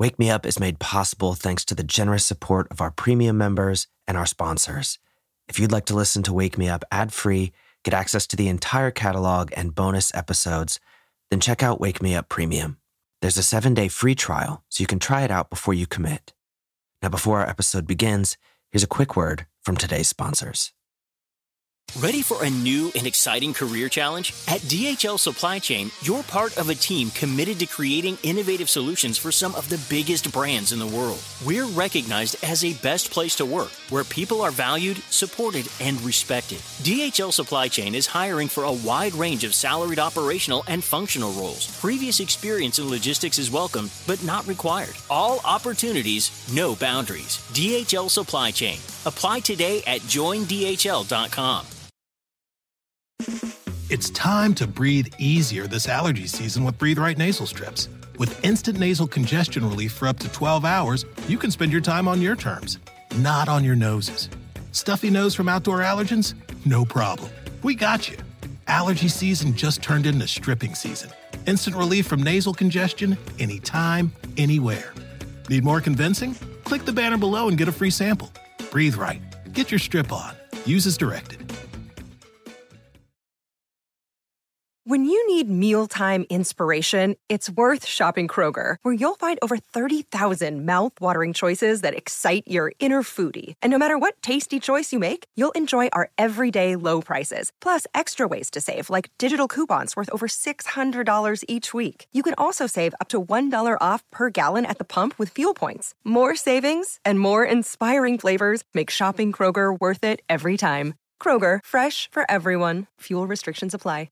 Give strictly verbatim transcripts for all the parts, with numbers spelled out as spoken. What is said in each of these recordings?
Wake Me Up is made possible thanks to the generous support of our premium members and our sponsors. If you'd like to listen to Wake Me Up ad-free, get access to the entire catalog and bonus episodes, then check out Wake Me Up Premium. There's a seven-day free trial, so you can try it out before you commit. Now, before our episode begins, here's a quick word from today's sponsors. Ready for a new and exciting career challenge? At D H L Supply Chain, you're part of a team committed to creating innovative solutions for some of the biggest brands in the world. We're recognized as a best place to work, where people are valued, supported, and respected. D H L Supply Chain is hiring for a wide range of salaried operational and functional roles. Previous experience in logistics is welcome, but not required. All opportunities, no boundaries. D H L Supply Chain. Apply today at join D H L dot com. It's time to breathe easier this allergy season with Breathe Right nasal strips. With instant nasal congestion relief for up to twelve hours, you can spend your time on your terms, not on your noses. Stuffy nose from outdoor allergens? No problem. We got you. Allergy season just turned into stripping season. Instant relief from nasal congestion anytime, anywhere. Need more convincing? Click the banner below and get a free sample. Breathe Right. Get your strip on. Use as directed. When you need mealtime inspiration, it's worth shopping Kroger, where you'll find over thirty thousand mouth-watering choices that excite your inner foodie. And no matter what tasty choice you make, you'll enjoy our everyday low prices, plus extra ways to save, like digital coupons worth over six hundred dollars each week. You can also save up to one dollar off per gallon at the pump with fuel points. More savings and more inspiring flavors make shopping Kroger worth it every time. Kroger, fresh for everyone. Fuel restrictions apply.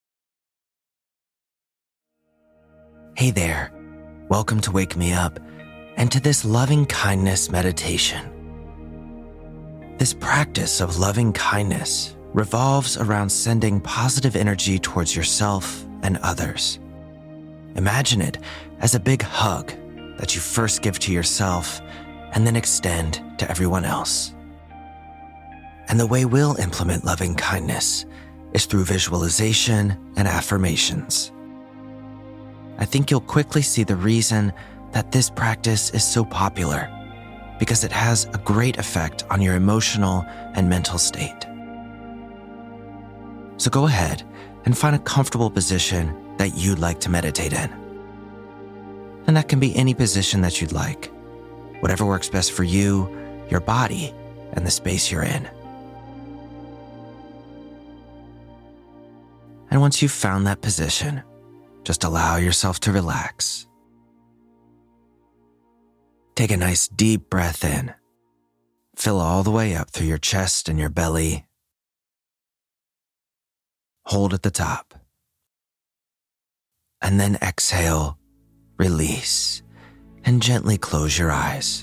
Hey there. Welcome to Wake Me Up and to this loving kindness meditation. This practice of loving kindness revolves around sending positive energy towards yourself and others. Imagine it as a big hug that you first give to yourself and then extend to everyone else. And the way we'll implement loving kindness is through visualization and affirmations. I think you'll quickly see the reason that this practice is so popular, because it has a great effect on your emotional and mental state. So go ahead and find a comfortable position that you'd like to meditate in. And that can be any position that you'd like, whatever works best for you, your body, and the space you're in. And once you've found that position, just allow yourself to relax. Take a nice deep breath in. Fill all the way up through your chest and your belly. Hold at the top. And then exhale, release, and gently close your eyes.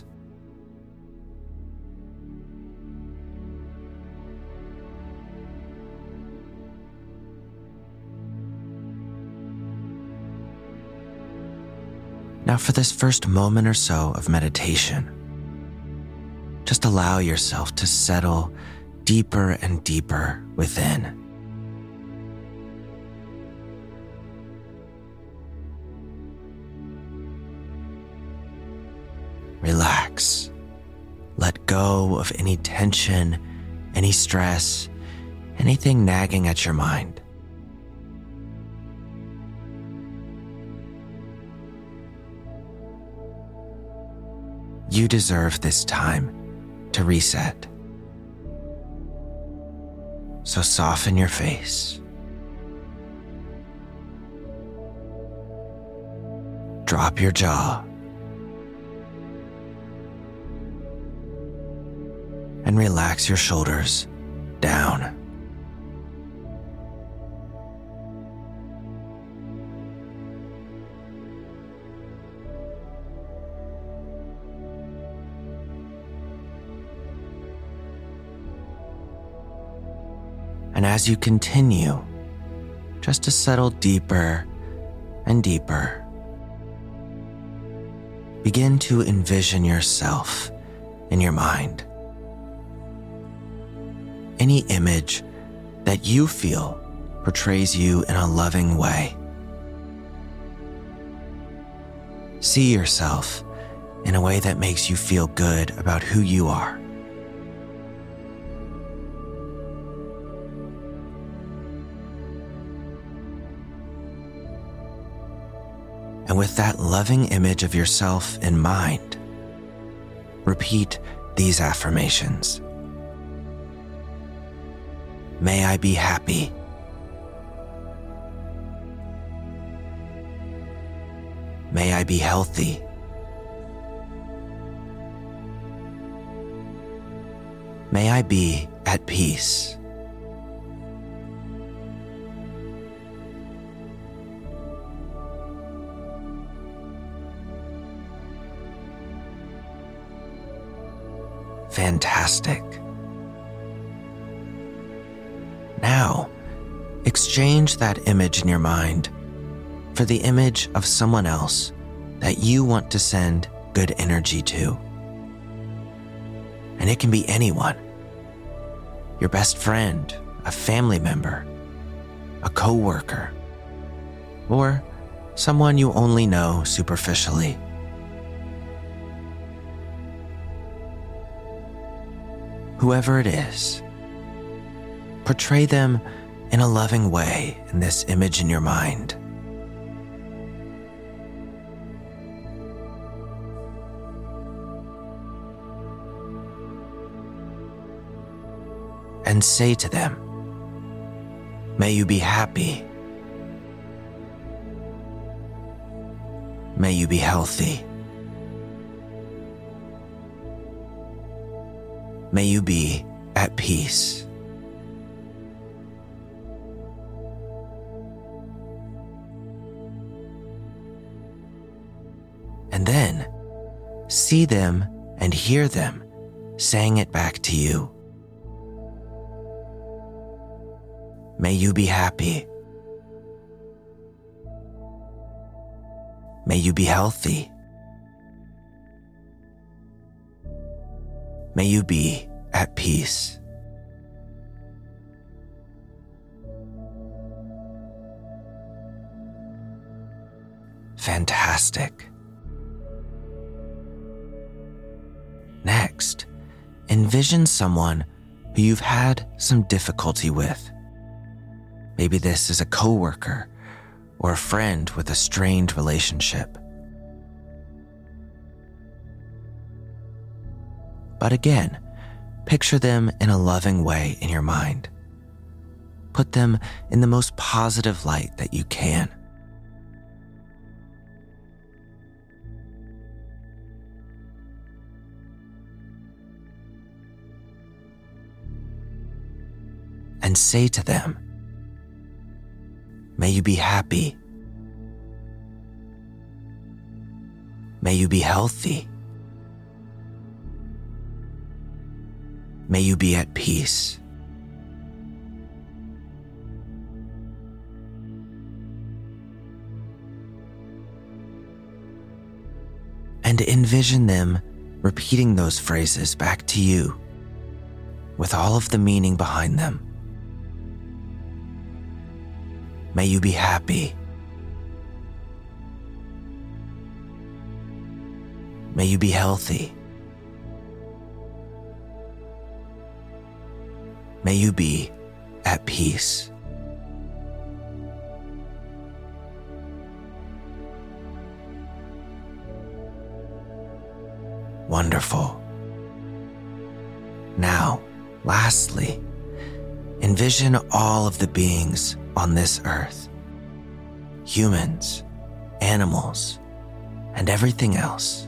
Now for this first moment or so of meditation, just allow yourself to settle deeper and deeper within. Relax. Let go of any tension, any stress, anything nagging at your mind. You deserve this time to reset. So soften your face. Drop your jaw. And relax your shoulders down. And as you continue, just to settle deeper and deeper, begin to envision yourself in your mind. Any image that you feel portrays you in a loving way. See yourself in a way that makes you feel good about who you are. And with that loving image of yourself in mind, repeat these affirmations. May I be happy. May I be healthy. May I be at peace. Fantastic. Now, exchange that image in your mind for the image of someone else that you want to send good energy to. And it can be anyone. Your best friend, a family member, a coworker, or someone you only know superficially. Whoever it is, portray them in a loving way in this image in your mind. And say to them, may you be happy. May you be healthy. May you be at peace. And then see them and hear them saying it back to you. May you be happy. May you be healthy. May you be at peace. Fantastic. Next, envision someone who you've had some difficulty with. Maybe this is a coworker or a friend with a strained relationship. But again, picture them in a loving way in your mind. Put them in the most positive light that you can. And say to them, may you be happy. May you be healthy. May you be at peace. And envision them repeating those phrases back to you with all of the meaning behind them. May you be happy. May you be healthy. May you be at peace. Wonderful. Now, lastly, envision all of the beings on this earth, humans, animals, and everything else.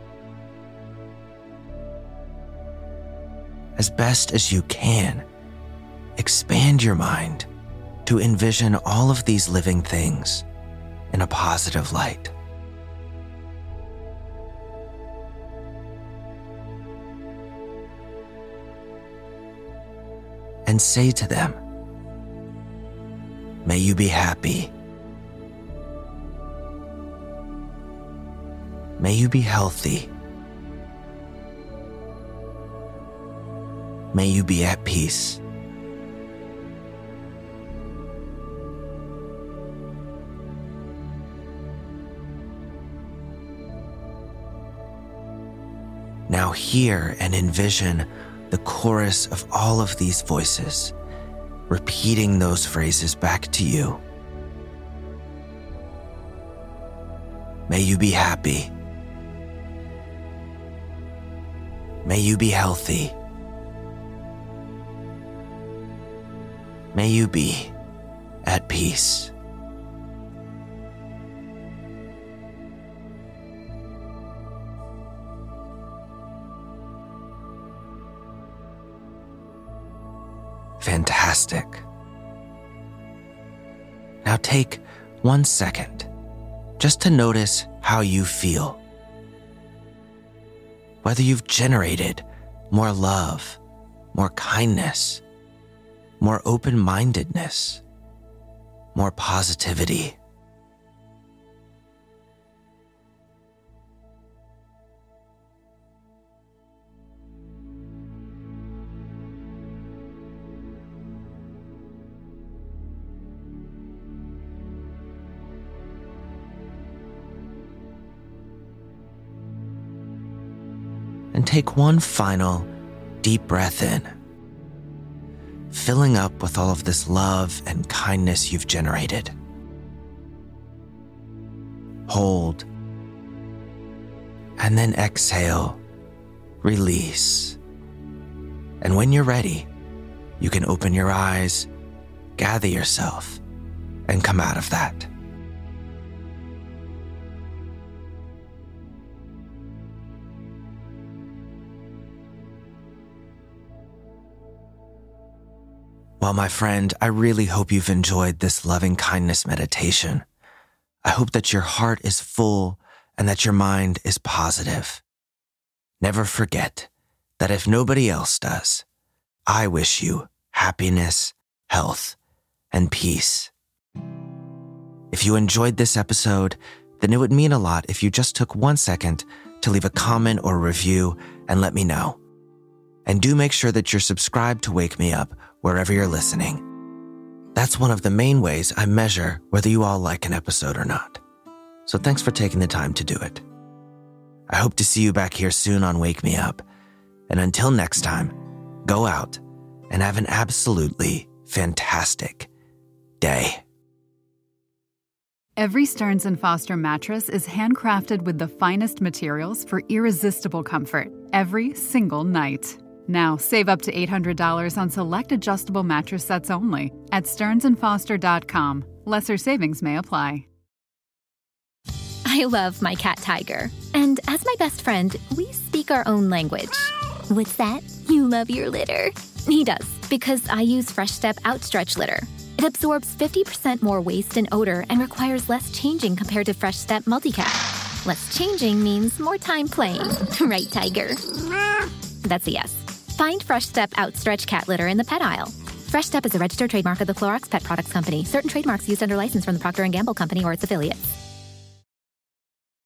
As best as you can, expand your mind to envision all of these living things in a positive light. And say to them, may you be happy. May you be healthy. May you be at peace. Now hear and envision the chorus of all of these voices, repeating those phrases back to you. May you be happy. May you be healthy. May you be at peace. Fantastic. Now take one second just to notice how you feel. Whether you've generated more love, more kindness, more open-mindedness, more positivity. And take one final deep breath in, filling up with all of this love and kindness you've generated. Hold, and then exhale, release. And when you're ready, you can open your eyes, gather yourself, and come out of that. Well, my friend, I really hope you've enjoyed this loving kindness meditation. I hope that your heart is full and that your mind is positive. Never forget that if nobody else does, I wish you happiness, health, and peace. If you enjoyed this episode, then it would mean a lot if you just took one second to leave a comment or review and let me know. And do make sure that you're subscribed to Wake Me Up wherever you're listening. That's one of the main ways I measure whether you all like an episode or not. So thanks for taking the time to do it. I hope to see you back here soon on Wake Me Up. And until next time, go out and have an absolutely fantastic day. Every Stearns and Foster mattress is handcrafted with the finest materials for irresistible comfort every single night. Now, save up to eight hundred dollars on select adjustable mattress sets only at stearns and foster dot com. Lesser savings may apply. I love my cat Tiger. And as my best friend, we speak our own language. What's that? You love your litter? He does, because I use Fresh Step Outstretch Litter. It absorbs fifty percent more waste and odor and requires less changing compared to Fresh Step Multicat. Less changing means more time playing. Right, Tiger? That's a yes. Find Fresh Step Outstretch Cat Litter in the pet aisle. Fresh Step is a registered trademark of the Clorox Pet Products Company. Certain trademarks used under license from the Procter and Gamble Company or its affiliates.